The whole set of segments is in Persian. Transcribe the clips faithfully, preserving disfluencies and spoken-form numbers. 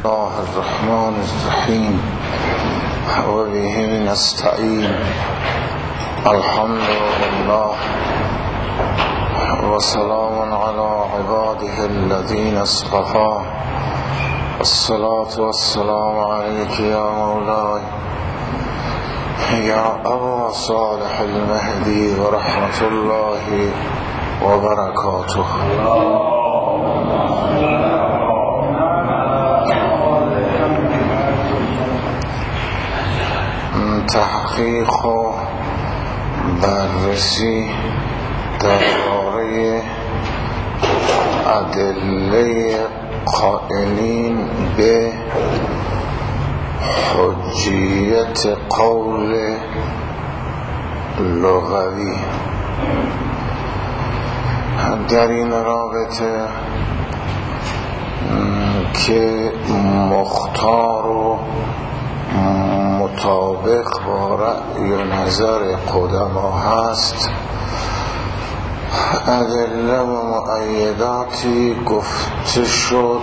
الله الرحمن الرحیم و به نستعین. الحمد لله و سلام علی عباده الذین اصطفى. الصلاة والسلام علیک یا مولاي یا ابا صالح المهدی و رحمت الله و برکاته. تحقیق و بررسی درباره ادله قائلین به حجیت قول لغوی. در این رابطه که مختار و مطابق با رأی و نظر قدما هست، ادله و مؤیداتی گفته شد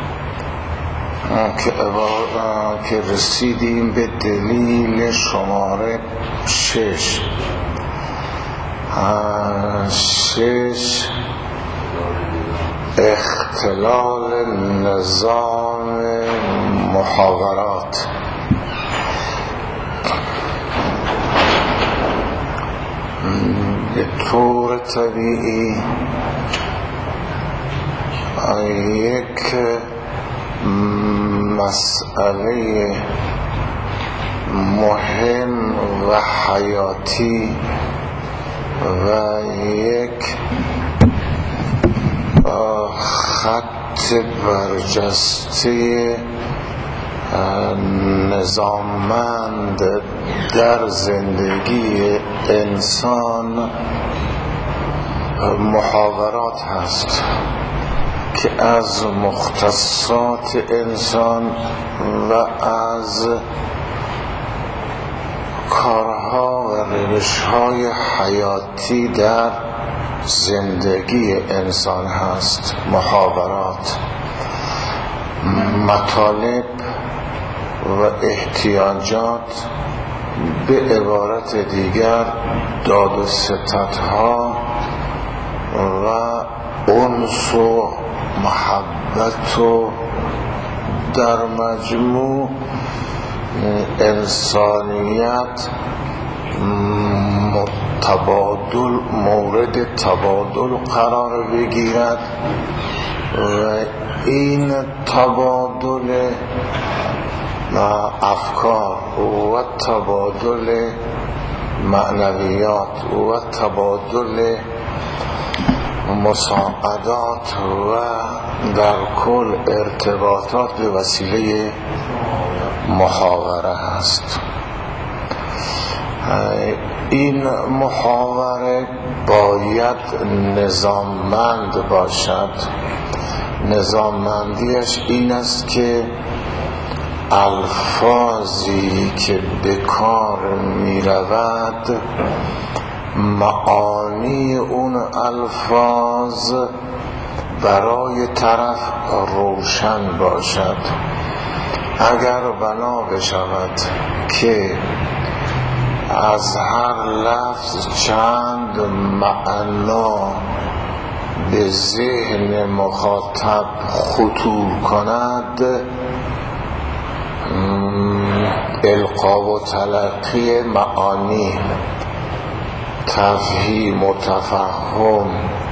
که که رسیدیم به دلیل شماره شش شش اختلال نظام محاورات. به طور طبیعی یک مسئله مهم و حیاتی و یک خط برجسته نظاممند در زندگی انسان محاورات هست که از مختصات انسان و از کارها و روش‌های حیاتی در زندگی انسان هست. محاورات مطالب و احتیاجات، به عبارت دیگر داد و ستدها و انس و محبت و در مجموع انسانیت تبادل مورد تبادل قرار بگیرد و این تبادل افکار و تبادل معنویات و تبادل مساعدات و در کل ارتباطات به وسیله محاوره هست. این محاوره باید نظاممند باشد. نظاممندیش این است که الفاظی که به کار می رود، معانی اون الفاظ برای طرف روشن باشد. اگر بنا بشود که از هر لفظ چند معنا به ذهن مخاطب خطور کند، القا و تلقی معانی، تفهیم و تفهم،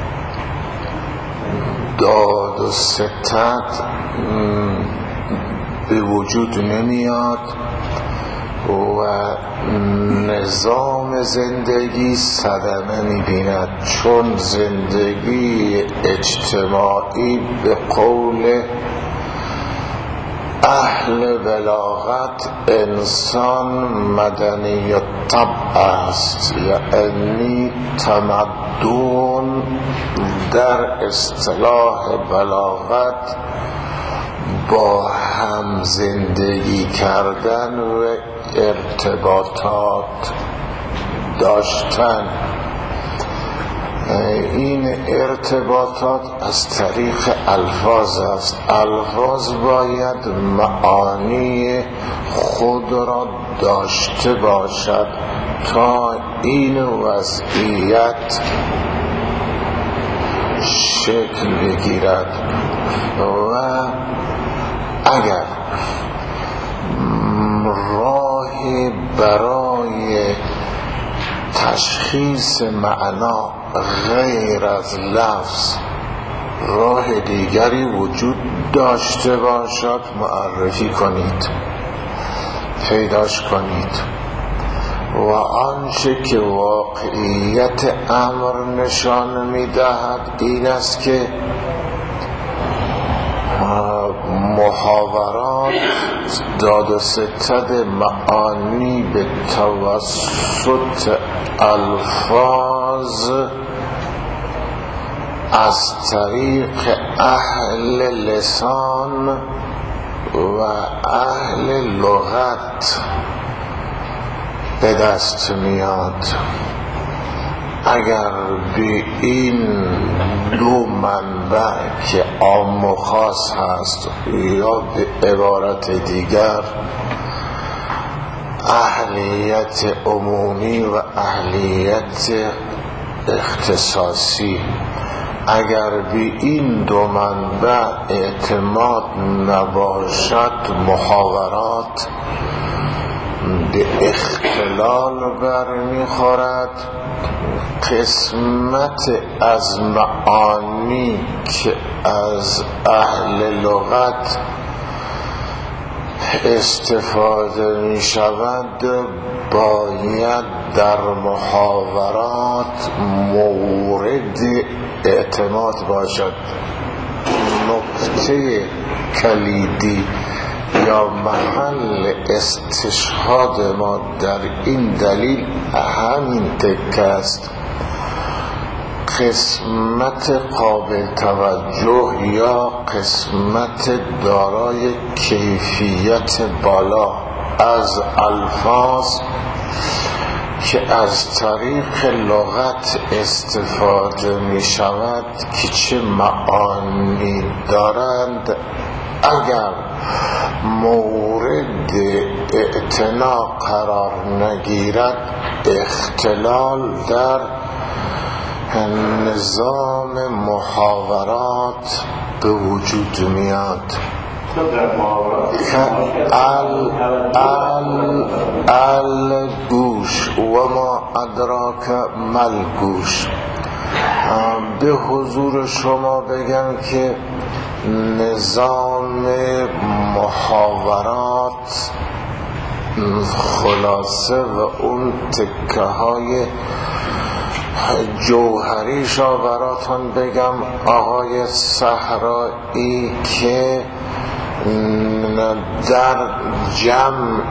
داد و ستد به وجود نمیاد و نظام زندگی صدمه می‌بیند. چون زندگی اجتماعی به قول اهل بلاغت انسان مدنی طبع است، یعنی تمدن در اصطلاح بلاغت با هم زندگی کردن و ارتباطات داشتن. این ارتباطات از طریق الفاظ است. الفاظ باید معانی خود را داشته باشد تا این وضعیت شکل بگیرد و اگر راهی برای تشخیص معنا غیر از لفظ راه دیگری وجود داشته باشد معرفی کنید، پیداش کنید. و آنچه که واقعیت امر نشان می‌دهد این است که محاورات داد و ستد معانی به توسط الفاظ از طریق اهل لسان و اهل لغت به دست میاد. اگر به این دو منبع که عام و خاص هست یا به عبارت دیگر اهلیت عمومی و اهلیت اختصاصی، اگر به این دو منبع اعتماد نباشد محاورات به اختلال برمیخورد. قسمت از معانی که از اهل لغت استفاده می شود باید در محاورات مورد اعتماد باشد. نکته کلیدی یا محل استشهاد ما در این دلیل همین تکه است. قسمت قابل توجه یا قسمت دارای کیفیت بالا از الفاظ که از طریق لغت استفاده می شود که چه معانی دارند، اگر مورد اعتنا قرار نگیرد اختلال در نظام محاورات به وجود میاد. ال ال ال گوش و ما ادراک مل گوش. به حضور شما بگم که نظام محاورات خلاصه و اون تکه های جوهریشا براتون بگم آقای صحرایی که در جمع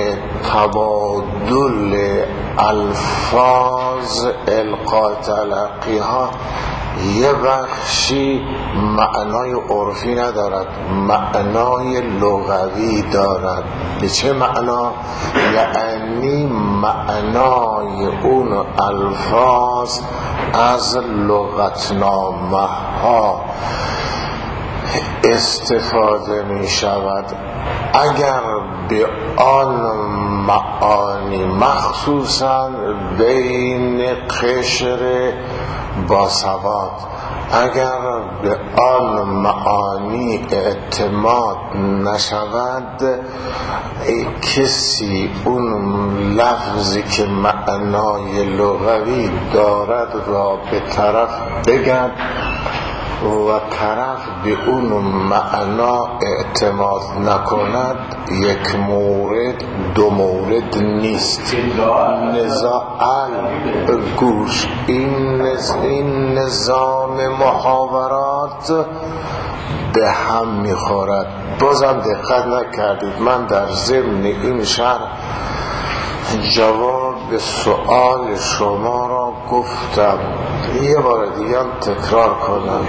تبادل الفاظ القاء تلقی ها یه بخشی معنای عرفی ندارد، معنای لغوی دارد. به چه معنا؟ یعنی معنای اون الفاظ از لغتنامه ها استفاده می شود. اگر به آن معانی مخصوصا بین قشر باسواد اگر به آن معانی اعتماد نشود، کسی اون لفظی که معنای لغوی دارد را به طرف بگرد و طرف به اون معنا اعتماد نکند، یک مورد دو مورد نیست. نزاع گوش این, این نظام محاورات به هم میخورد. بازم دقت نکردید من در ضمن این شرح جواب به سؤال شما را گفتم، یه بار دیگه هم تکرار کنم.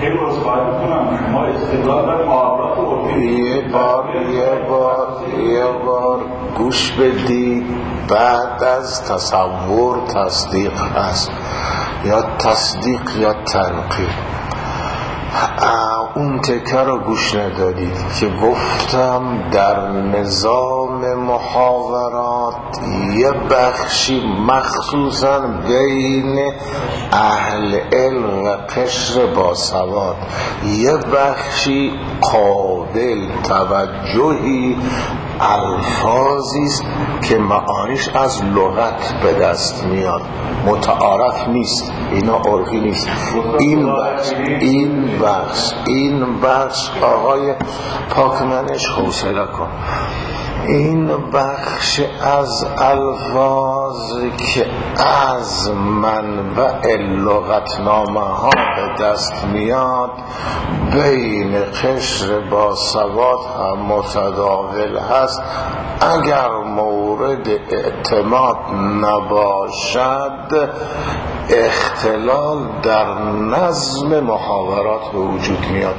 یه بار یه بار یه بار گوش بدید، بعد از تصور تصدیق است. یا تصدیق یا تنقیح. اون تکه رو گوش ندادید که گفتم در نظام محاورات یه بخشی مخصوصا بین اهل علم و قشر باسواد، یه بخشی قابل توجهی الفاظی است که معانیش از لغت به دست میاد، متعارف نیست، اینا عرفی نیست. این بخش این بخش این بخش آقای پاکمنش حوصله کن، این بخش از الفاظ که از منبع لغتنامه ها به دست میاد بین قشر باسواد هم متداول هست. اگر مورد اعتماد نباشد اختلال در نظم محاورات به وجود میاد.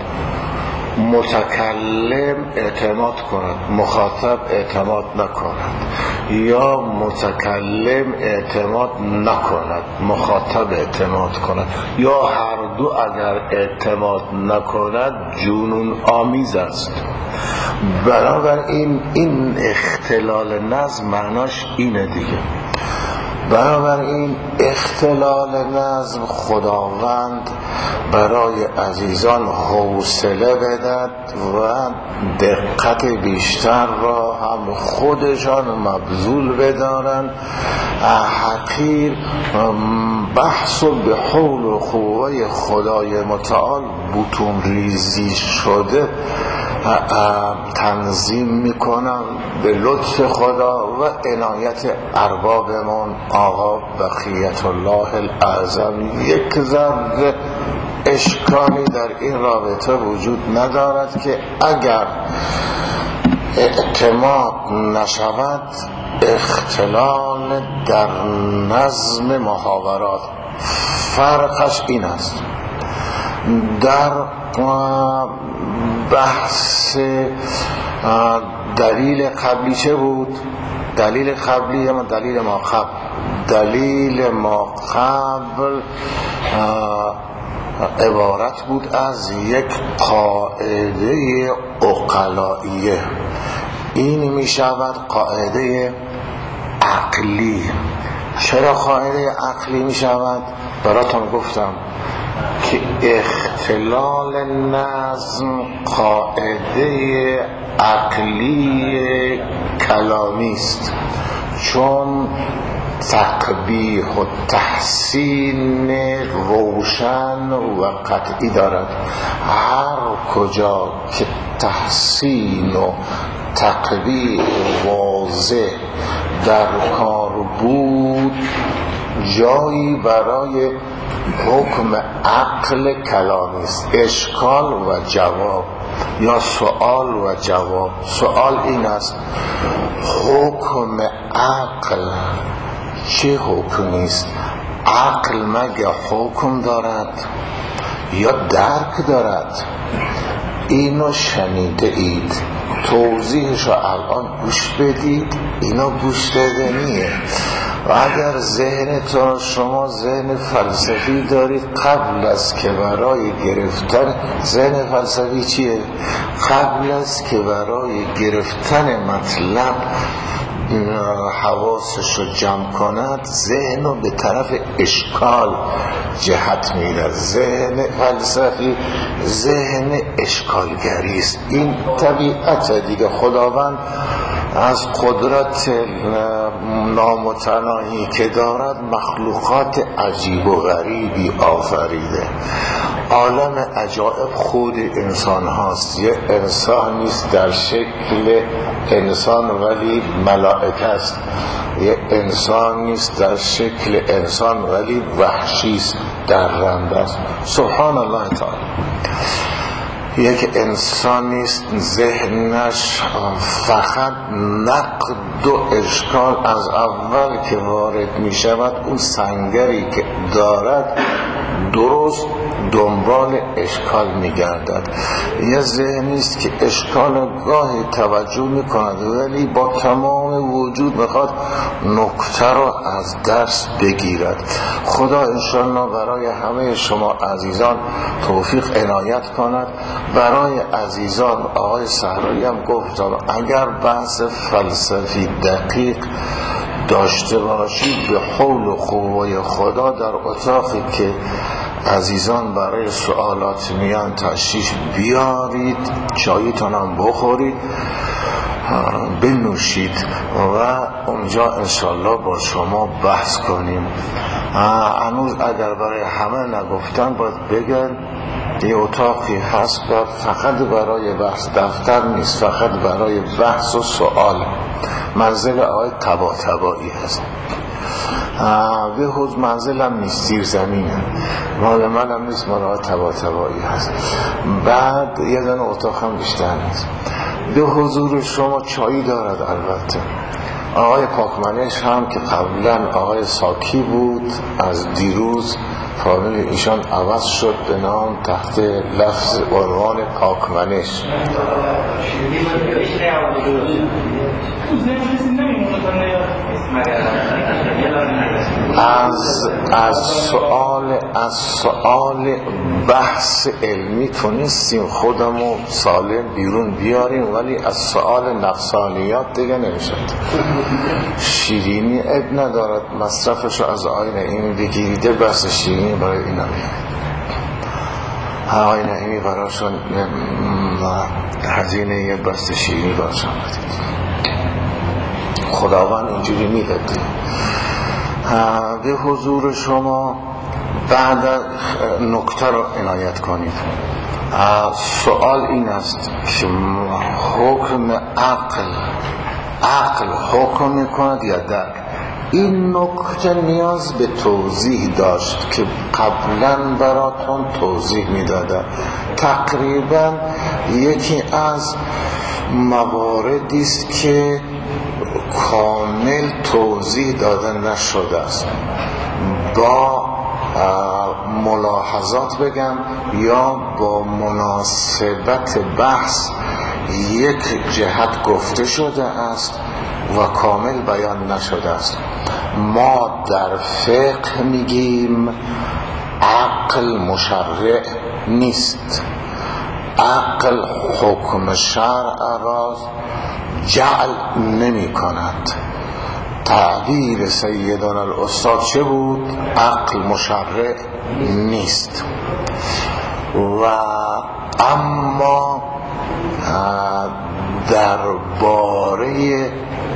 متکلم اعتماد کند، مخاطب اعتماد نکند، یا متکلم اعتماد نکند، مخاطب اعتماد کند، یا هر دو اگر اعتماد نکند جنون آمیز است. بنابراین این اختلال نظم معناش اینه دیگه. بنابراین اختلال نظم خداوند برای عزیزان حوصله بدهد و دقت بیشتر را هم خودشان مبذول بدارند. حقیر بحث و به حول و قوه خدای متعال بطون ریزی شده تنظیم میکنم به لطف خدا و عنایت اربابمون آقا بقیت الله الاعظم. یک ذره اشکالی در این رابطه وجود ندارد که اگر اعتماد نشود اختلال در نظم محاورات. فرقش این است، در بحث دلیل قبلی چه بود؟ دلیل قبلی یا دلیل ما قبل؟ دلیل ما قبل عبارت بود از یک قاعده عقلائیه. این می شود قاعده عقلی. چرا قاعده عقلی می شود؟ براتون گفتم که اختلال نظم قاعده عقلی کلامی است، چون تقبیح و تحسین روشن و قطعی دارد. هر کجا که تحسین و تقبیح واضح در کار بود جایی برای حکم عقل کلامی است. اشکال و جواب یا سوال و جواب. سوال این است حکم عقل چه حکمی است؟ عقل مگه حکم دارد یا درک دارد؟ اینو شنیده اید، توضیحش رو الان گوش بدید. اینا گوش دادنیه. و اگر ذهنتون شما ذهن فلسفی دارید قبل از که برای گرفتن ذهن فلسفی چیه؟ قبل از که برای گرفتن مطلب حواسش رو جمع کند ذهن رو به طرف اشکال جهت میره. ذهن فلسفی ذهن اشکالگری است. این طبیعت دیگه. خداوند از قدرت نامتناهی که دارد مخلوقات عجیب و غریبی آفریده. عالم عجائب خود انسان هاست. یه انسان نیست در شکل انسان ولی ملائکه است. یه انسان نیست در شکل انسان ولی وحشی است، در رنده است. سبحان الله تعالی. یک انسان نیست ذهنش فقط نقد و اشکال از اول که وارد می شود اون سنگری که دارد درست دنبال اشکال میگردد. یه ذهنی است که اشکال گاهی توجه میکند ولی با تمام وجود میخواد نکته رو از درس بگیرد. خدا انشاءالله برای همه شما عزیزان توفیق عنایت کند. برای عزیزان آقای صحرایی هم گفتم اگر بحث فلسفی دقیق داشته باشید به حول و قوه خدا در اتاقی که عزیزان برای سوالات میان تشریف بیارید، چاییتون هم بخورید، بنوشید و اونجا انشالله با شما بحث کنیم. هنوز اگر برای همه نگفتن باید بگن یه اتاقی هست فقط برای بحث، دفتر نیست، فقط برای بحث و سوال. منزل آقای تبا تبایی هست، به حوض منزل هم نیست، زیر زمینه، مال من هم نیست، مال آقای تبا تبایی هست. بعد یه دن اتاق هم بیشتر نیست. به حضور شما چایی دارد. البته آقای پاکمنش هم که قبلا آقای ساکی بود، از دیروز فامیل ایشان عوض شد به نام تحت لفظ عنوان پاکمنش. از از سوال از سوال بحث علمی تونستیم خودمو سالم بیرون بیاریم، ولی از سوال نفسانیات دیگه نمیشد. شیرینی اب ندارد، مصرفشو از آینه این بگیریده، بس شیرینی برای اینا بیارید. آینه اینی براشون هزینه یه بست شیرینی براشون بدید. خداوند اینجوری میداد. به حضور شما بعد نکته رو عنایت کنید. سوال این است که حکم عقل عقل حکم میکند یا درک؟ این نکته نیاز به توضیح داشت که قبلا براتون توضیح میدادم. تقریبا یکی از مواردی است که کامل توضیح داده نشده است. با ملاحظات بگم یا با مناسبت بحث یک جهت گفته شده است و کامل بیان نشده است. ما در فقه میگیم عقل مشرع نیست، عقل حکم شرع را جعل نمی کند. تعبیر سیدنا الاستاد چه بود؟ عقل مشرع نیست. و اما درباره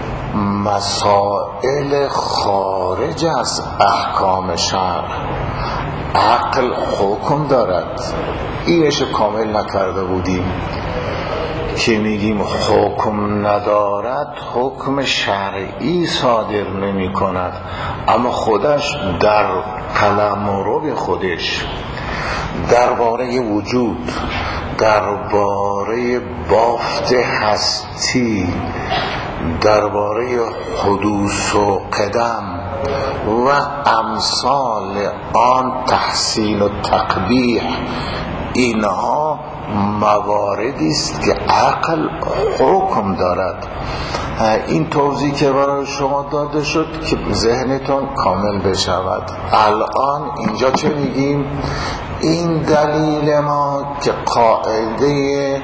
مسائل خارج از احکام شرع عقل حکم دارد. اینش کامل نکرده بودیم که میگیم حکم ندارد، حکم شرعی صادر نمی کند، اما خودش در قلمرو به خودش درباره وجود، درباره بافت هستی، درباره حدوث و قدم و امثال آن، تحسین و تقبیح، اینها مواردی است که عقل حکم دارد. این توضیح که برای شما داده شد که ذهنتون کامل بشود. الان اینجا چه میگیم؟ این دلیل ما که قاعده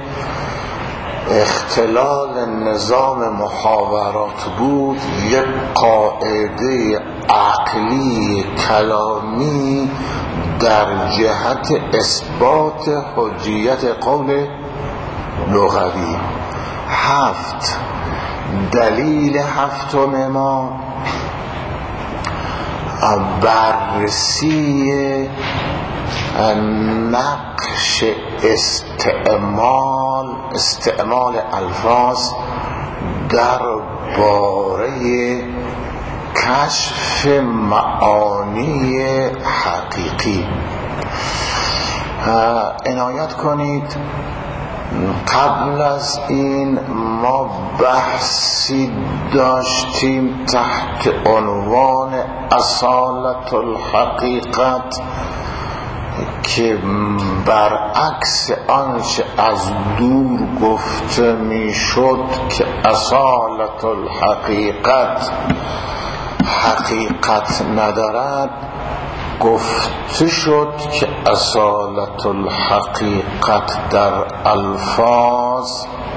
اختلال نظام محاورات بود، یک قاعده عقلی کلامی در جهت اثبات حجیت قول لغوی. هفت دلیل هفتم ما بررسی نقش استعمال استعمال الفاظ در باره کشف معانی حقیقی. عنایت کنید قبل از این ما بحثی داشتیم تحت عنوان اصالت الحقیقت که برعکس آنچه از دور گفته میشد که اصالت الحقیقت حقیقت ندارد، گفته شد که اصالت الحقیقت در الفاظ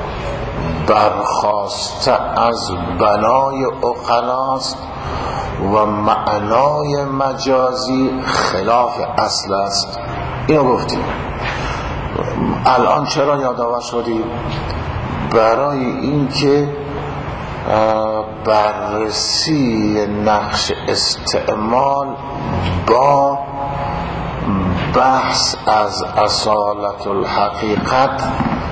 برخاسته از بنای عقلاست و معنای مجازی خلاف اصل است. اینو گفتیم. الان چرا یادآور شدیم؟ برای اینکه بررسی نقش استعمال با بحث از اصالت الحقیقت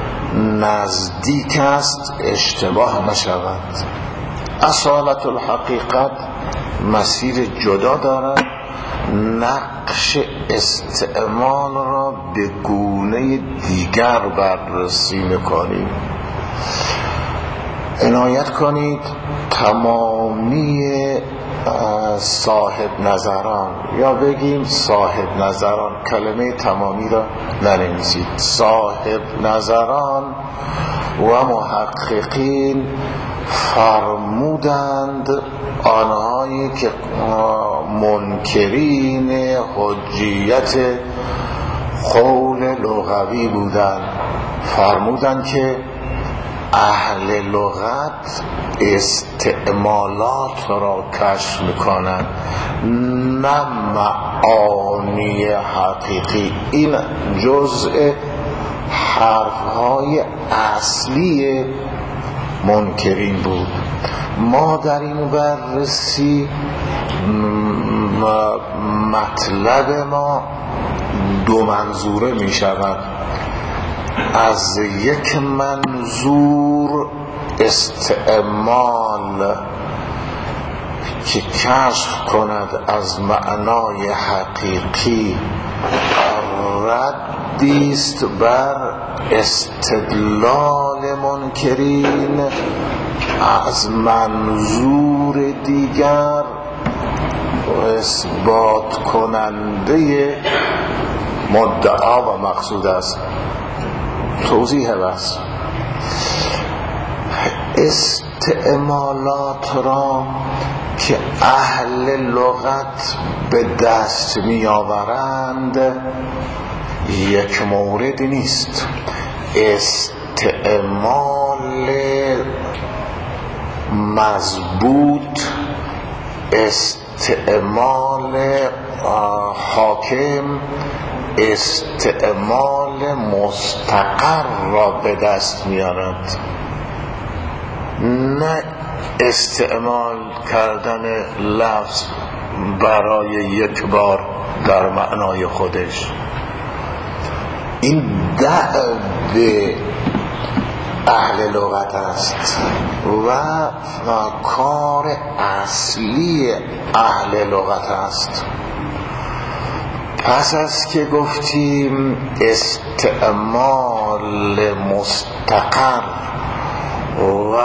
نزدیک است، اشتباه نشود. اصالت الحقیقت مسیر جدا دارد، نقش استعمال را به گونه دیگر بررسی میکنیم. عنایت کنید تمامی صاحب نظران، یا بگیم صاحب نظران، کلمه تمامی را ننویسید، صاحب نظران و محققین فرمودند آنهایی که منکرین حجیت قول لغوی بودند، فرمودند که اهل لغت استعمالات را کشف میکنند، نه معانی حقیقی. این جزء حرفهای اصلی منکرین بود. ما در این بررسی مطلب ما دو منظوره می شود. از یک منظور استعمال که کشف کند از معنای حقیقی ردیست بر استدلال منکرین، از منظور دیگر اثبات کننده مدعا و مقصود است. توضیح بس استعمالات را که اهل لغت به دست می آورند یک مورد نیست. استعمال مضبوط، استعمال حاکم، استعمال مستقر را به دست میارد، نه استعمال کردن لفظ برای یک بار در معنای خودش. این دعو اهل لغت است و کار اصلی اهل لغت است. پس از که گفتیم استعمال مستقر و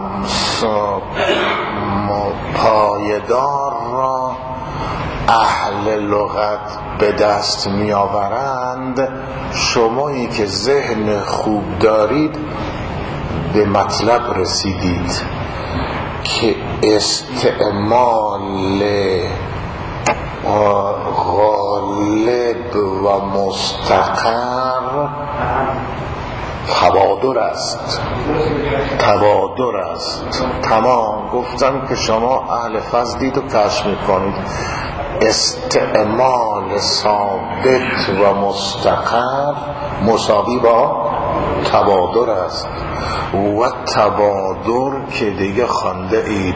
پایدار را اهل لغت به دست می آورند، شمایی که ذهن خوب دارید به مطلب رسیدید که استعمال غالب و مستقر تبادر است. تبادر است. تمام گفتم که شما اهل فضلید و کشف میکنید. استعمال ثابت و مستقر مساوی با تبادر است و تبادر که دیگه خوانده اید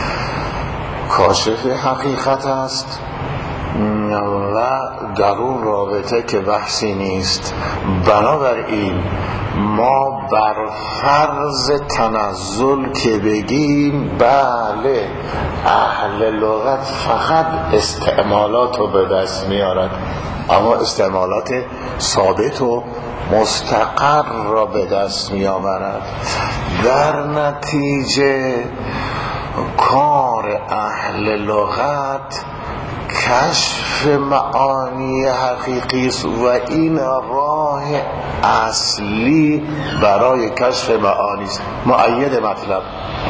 کاشف حقیقت است و در اون رابطه که بحثی نیست. بنابراین ما بر فرض تنزل که بگیم بله اهل لغت فقط استعمالات رو به دست میارد، اما استعمالات ثابت و مستقر را به دست می آورد. در نتیجه کار اهل لغت کشف معانی حقیقی است و این راه اصلی برای کشف معانی است. مؤید مطلب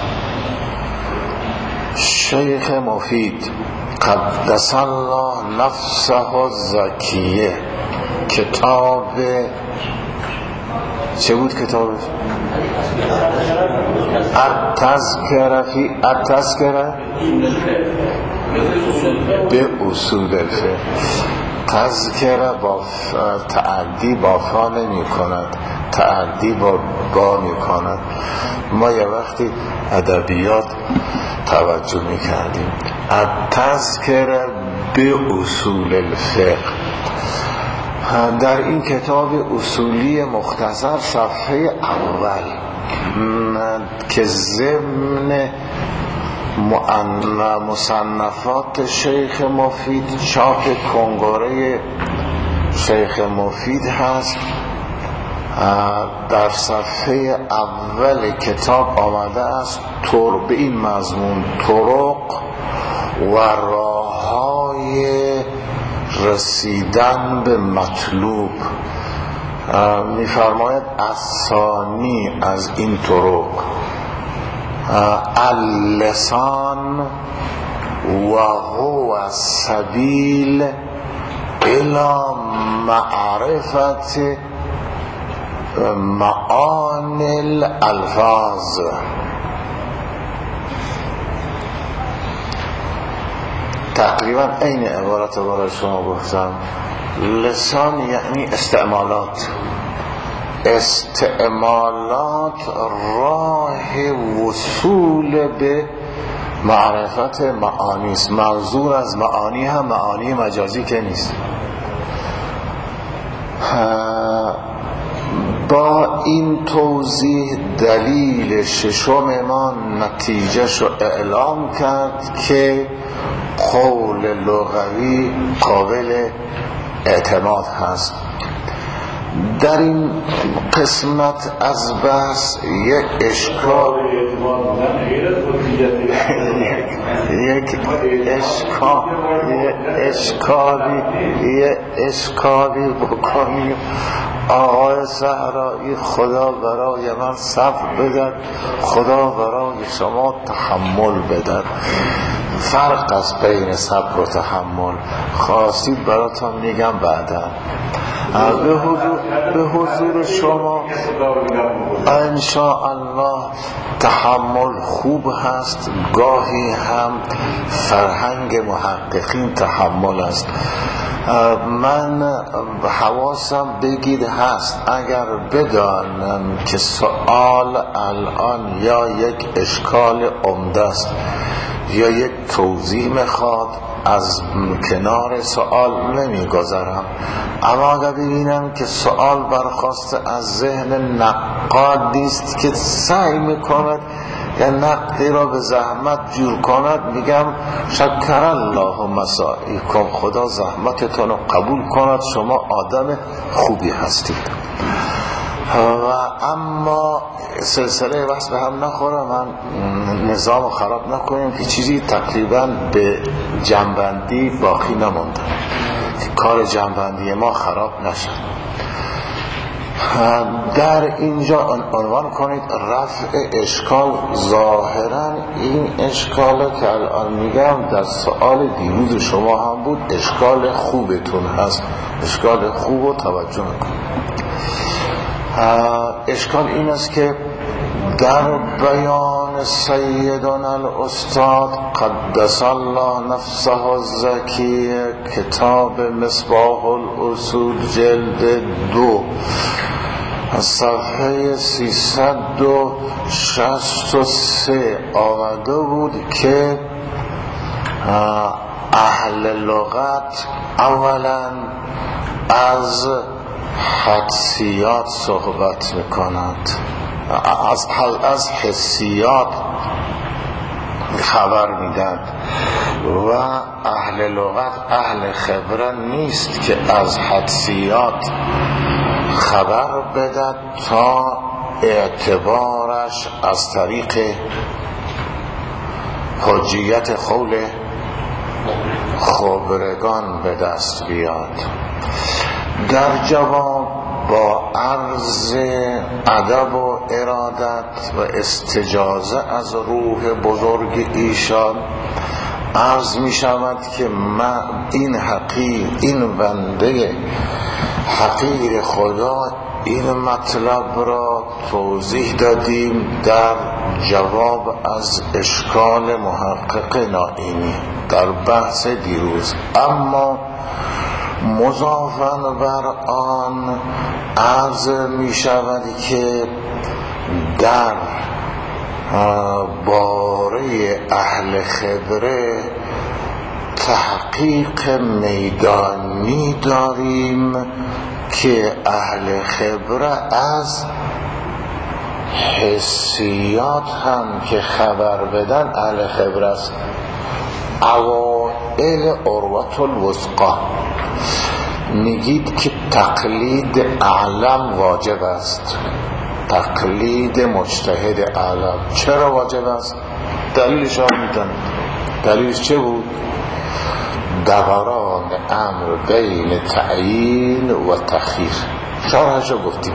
شیخ مفید قدس الله نفسه الزکیه، کتاب چه بود کتابش؟ التذکره فی التذکره به اصول الفقه. تذکره با تعدی با فا نمی کند، تعدی با با می کند. ما یه وقتی ادبیات توجه می کردیم. التذکره به اصول الفقه. در این کتاب اصولی مختصر صفحه اول که ضمن مصنفات شیخ مفید چاپ کنگره شیخ مفید هست، در صفحه اول کتاب آمده است طور به این مضمون: طرق و راههای رسیدن به مطلوب. می‌فرماید اسامی از این طرق: اللسان و هو السبیل الى معرفت معانی الالفاظ. تقریبا این عبارت برای شما گفتم. لسان یعنی استعمالات، استعمالات راه وصول به معرفت معانی است. منظور از معانی هم معانی مجازی که نیست. با این توضیح دلیل ششم ما نتیجه شو اعلام کرد که قول لغوی قابل اعتماد هست. در این قسمت از بحث یک اشکال یک اشکال یک اشکالی یک اشکالی بکنیم. آقای صحرایی خدا برای من صبر بدن، خدا برای شما تحمل بدن. فرق است بین صبر و تحمل. خواستید براتون میگم بعدا. به حضور, به حضور شما انشاءالله تحمل خوب هست، گاهی هم فرهنگ محققین تحمل است. من حواسم بگیر هست اگر بدانم که سوال الان یا یک اشکال عمده است یا یک توضیح میخواد، از کنار سوال نمیگذرم. اما اگر ببینم که سوال برخواسته از ذهن نقادی است که سعی میکند یا نقدی را به زحمت جور کند، میگم شکر الله مساعیکم، خدا زحمتتون رو قبول کند، شما آدم خوبی هستید. و اما سلسله بحث به هم نخوره، من نظام خراب نکنیم که چیزی تقریبا به جنبندی باقی نمونده، کار جنبندی ما خراب نشد. در اینجا عنوان کنید رفع اشکال. ظاهرا این اشکال که الان میگم در سوال دیروز شما هم بود، اشکال خوبتون هست، اشکال خوب رو توجه کنید. اشکال این است که در بیان سیدنا الاستاد قدس الله نفسه الزکیه، کتاب مصباح الاصول جلد دو صفحه سیصد و شصت و سه آمده بود که اهل لغت اولا از حدسیات صحبت میکنند، از از حسیات خبر میدن و اهل لغت اهل خبره نیست که از حدسیات خبر بدد تا اعتبارش از طریق حجیت قول خبرگان به دست بیاد. در جواب با عرض ادب و ارادت و استجازه از روح بزرگ ایشان عرض می شود که من این حقیر این بنده حقیر خدا این مطلب را توضیح دادیم در جواب از اشکال محقق نائینی در بحث دیروز، اما مضافاً بر آن عرض می شود که در باره اهل خبره تحقیق میدانی داریم که اهل خبره از حسیات هم که خبر بدن اهل خبره است. اوائل عروة الوثقی میگید که تقلید اعلم واجب است، تقلید مجتهد اعلم. چرا واجب است؟ دلیلش هم میدن. دلیلش چه بود؟ دوران امر بین تعیین و تخییر، شرحشو گفتیم.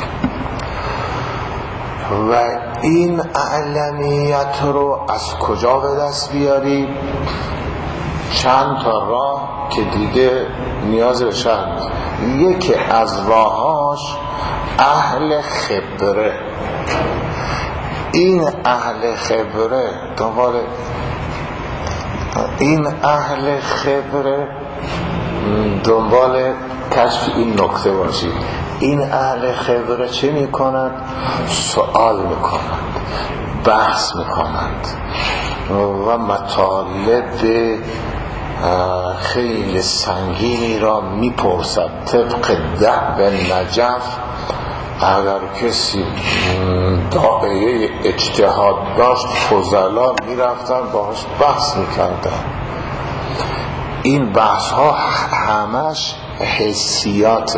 و این اعلمیت رو از کجا به دست بیاریم؟ چند تا راه که دیگه نیاز به شرح نیست. یکی از راهاش اهل خبره. این اهل خبره دنبال این اهل خبره دنبال کشف این نکته باشید. این اهل خبره چه میکنند؟ سوال میکنند، بحث میکنند و مطالب خیلی سنگینی را میپرسد. طبق دعب نجف اگر کسی داعیه اجتهاد داشت فضلا میرفتن باهاش بحث میکردن. این بحث ها همش حسیاته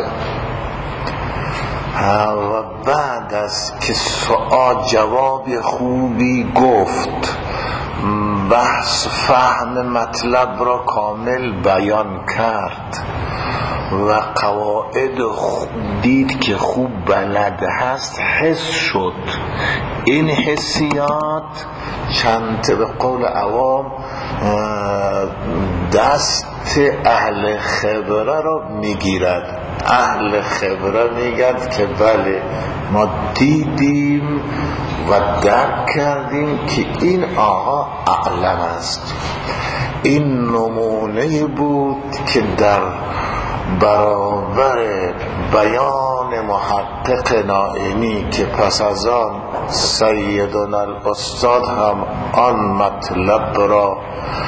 و بعد از که سؤال جواب خوبی گفت، بحث فهم مطلب را کامل بیان کرد و قواعد دید که خوب بلد هست، حس شد. این حسیات چند به قول عوام دست اهل خبره را میگیرد. اهل خبره میگد که بله ما دیدیم و درک کردیم که این آقا اعلم است. این نمونه بود که در برابر بیان محقق نائینی که پس از آن سیدنا الاستاد هم آن مطلب را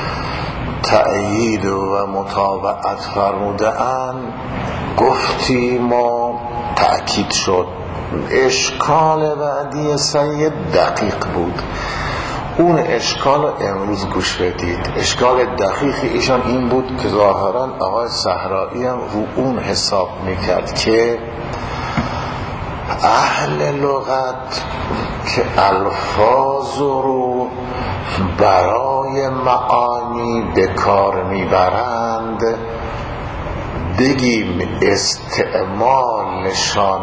تأیید و متابعت فرموده اند، گفتیم و تأکید شد. اشکال بعدی سید دقیق بود. اون اشکال رو امروز گوش بدید. اشکال دقیق ایشان این بود که ظاهرا آقای صحرایی هم رو اون حساب میکرد که اهل لغت که الفاظ رو برای معانی به کار میبرند، بگیم استعمالشان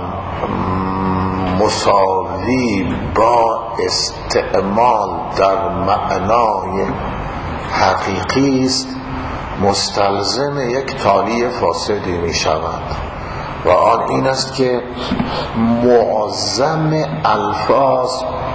مساوی با استعمال در معنای حقیقی است، مستلزم یک تالی فاسدی می شود و آن این است که معظم الفاظ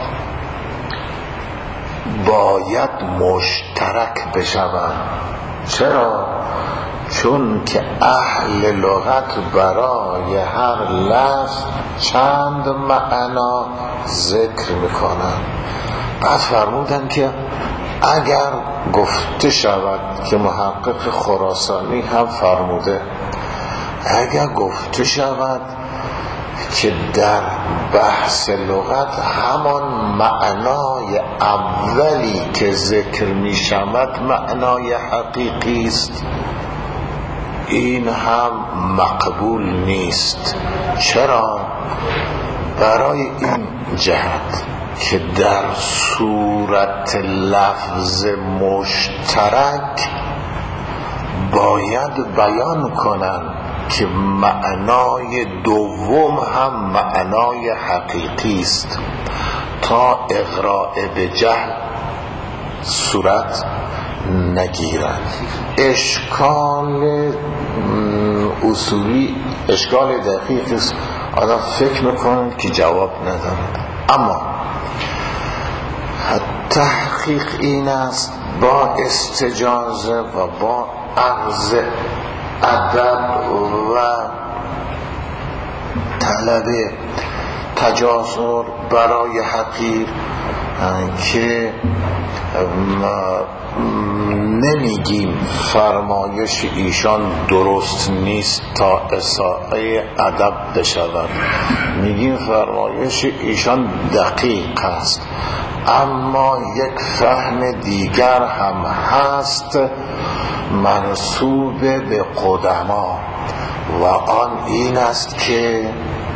باید مشترک بشوند. چرا؟ چون که اهل لغت برای هر لفظ چند معنا ذکر میکنن. بعد فرمودن که اگر گفته شود که محقق خراسانی هم فرموده، اگر گفته شود که در بحث لغت همان معنای اولی که ذکر می شود معنای حقیقی است، این هم مقبول نیست. چرا؟ برای این جهت که در صورت لفظ مشترک باید بیان کنن که معنای دوم هم معنای حقیقی است تا اغراء به جهل صورت نگیرند. اشکال اصولی، اشکال دقیقی است، آدم فکر میکنند که جواب ندارد. اما تحقیق این است با استجازه و با عرض ادب و طلب تجاسر برای حقیر که نمیگیم فرمایش ایشان درست نیست تا اساءه ادب بشود، میگیم فرمایش ایشان دقیق است، اما یک فهم دیگر هم هست منسوب به قدما و آن این است که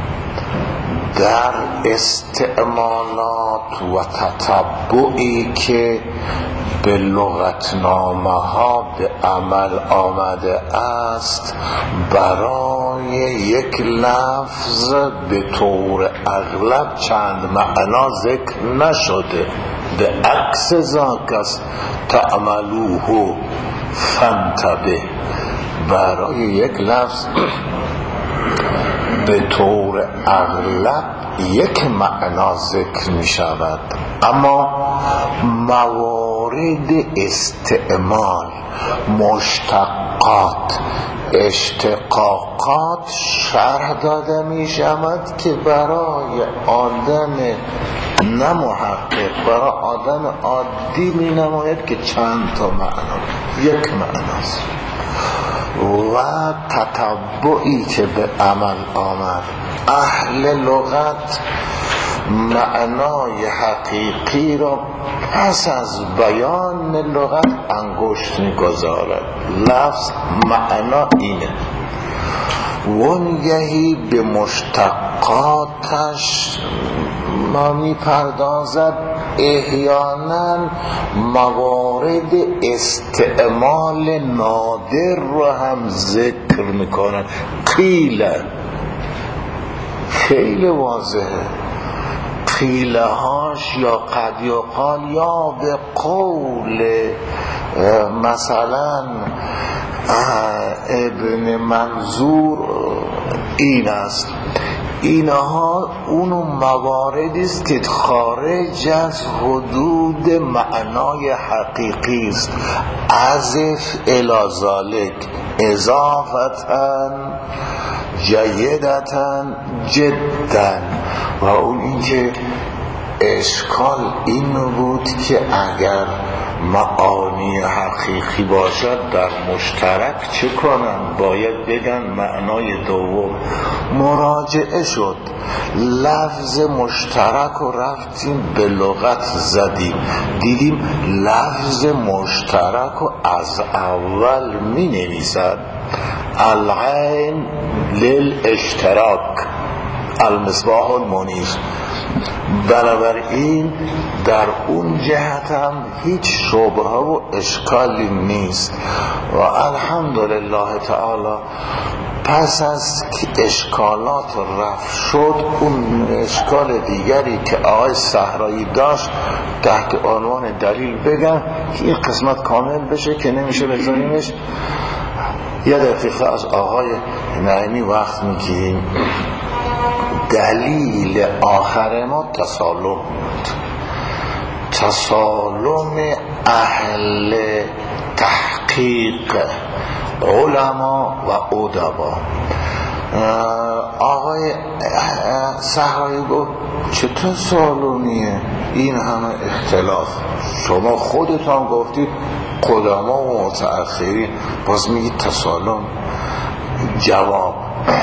در استعمالات و تتبعی که به لغتنامه ها به عمل آمده است، برای یک لفظ به طور اغلب چند معنا ذکر نشده. به عکس ذاک است تعملوه فانتبه، برای یک لفظ به طور اغلب یک معنا ذکر می شود، اما موارد استعمال، مشتقات، اشتقاقات شرح داده می شود که برای آدم نه محقق، برای آدم عادی می نماید که چند تا معنا، یک معناست. و تتبعی که به عمل آمد، اهل لغت معنای حقیقی را پس از بیان لغت انگشت می‌گذارد. لفظ معنا اینه، وانگهی به مشتقاتش ما می‌پردازد، احیانا موارد استعمال نادر رو هم ذکر میکنن. قیل خیلی واضحه، قیله هاش یا قد یقال یا به قول مثلا ابن منظور این است، اینها اونو مواردی است که خارج از حدود معنای حقیقی است. عزف الی ذالک اضافتا جیدتا جدا. و اون این که اشکال این بود که اگر معانی حقیقی باشد در مشترک چه کنن؟ باید بگن معنای دوم. مراجعه شد، لفظ مشترک و رفتیم به لغت زدیم، دیدیم لفظ مشترک و از اول می نویسد العین للاشتراک المصباح المنیر. بنابراین در اون جهت هم هیچ شبهه و اشکالی نیست و الحمدلله تعالی پس از که اشکالات رفع شد، اون اشکال دیگری که آقای صحرایی داشت تحت عنوان دلیل بگم که این قسمت کامل بشه که نمیشه بذاریمش. یه دقیقه از آقای نعیمی وقت میگیریم. دلیل آخر ما تسالم بود، تسالم اهل تحقیق علما و ادبا. آقای صحرایی گفت چه تسالمیه این همه اختلاف؟ شما خودتان گفتید قدما و متأخرین، باز میگید تسالم. جواب: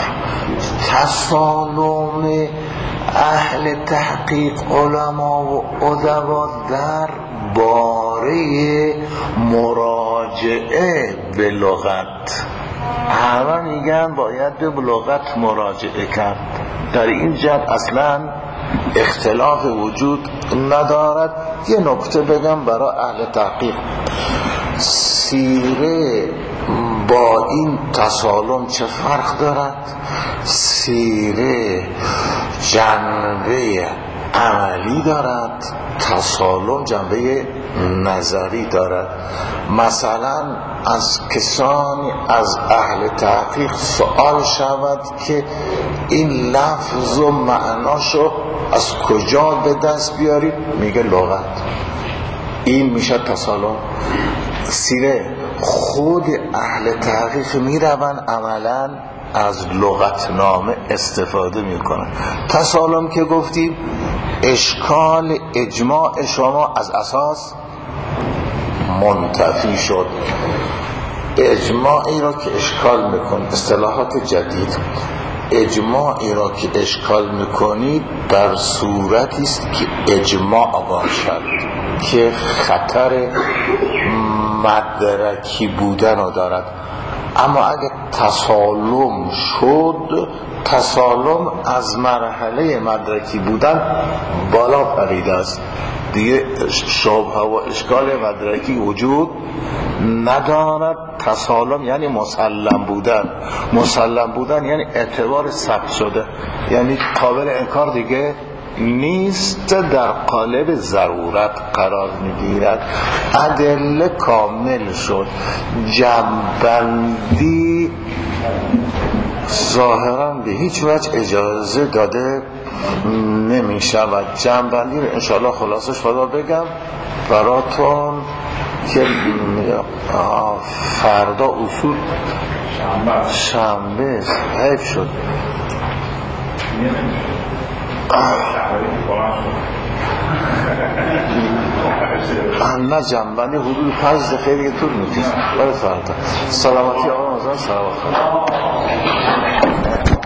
تسالم اهل تحقیق علما و ادبا در باره مراجعه به لغت، همه میگن باید به لغت مراجعه کرد. در این جهت اصلا اختلاف وجود ندارد. یه نکته بگم برای اهل تحقیق: سیره با این تسالم چه فرق دارد؟ سیره جنبه عملی دارد، تسالم جنبه نظری دارد. مثلا از کسانی از اهل تحقیق سوال شود که این لفظ و معناشو از کجا به دست بیارید؟ میگه لغت. این میشه تسالم. سیره خود اهل تحقیق میرون عملا از لغتنامه استفاده میکنن. تسالم که گفتیم اشکال اجماع شما از اساس منتفی شد. اجماعی را که اشکال میکن، اصطلاحات جدید، اجماعی را که اشکال میکنید در صورتی است که اجماع باشد که خطر مدرکی بودن را دارد. اما اگه تسالم شد، تسالم از مرحله مدرکی بودن بالا پریده است، دیگه شبهه و اشکال مدرکی وجود ندارد. تسالم یعنی مسلم بودن. مسلم بودن یعنی اعتبار ثبت شده، یعنی قابل انکار دیگه نیست، در قالب ضرورت قرار میگیرد. ادله کامل شد. جمع‌بندی ظاهرا به هیچ وجه اجازه داده نمی شود. جمع‌بندی رو انشاءالله خلاصش خدا بگم براتون که فردا اصول شنبه حیف شد. نه جنبندی حدود پنج دقیقه دیگه طول میکشه. برای فردا سلامتی آقا مزار سلامت.